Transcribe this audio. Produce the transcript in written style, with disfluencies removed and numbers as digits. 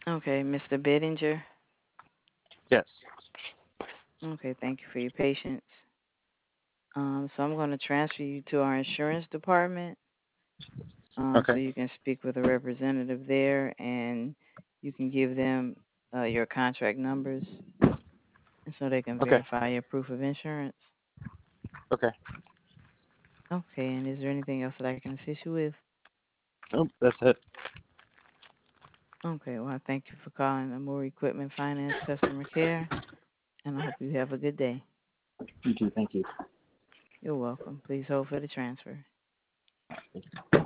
Okay, Mr. Bittinger. Yes. Okay, thank you for your patience. So I'm going to transfer you to our insurance department, so Okay. you can speak with a representative there, and you can give them your contract numbers, and so they can Okay. verify your proof of insurance. Okay. Okay, and is there anything else that I can assist you with? Oh, that's it. Okay, well, I thank you for calling Amore Equipment Finance Customer Care, and I hope you have a good day. You too. Thank you. You're welcome. Please hold for the transfer.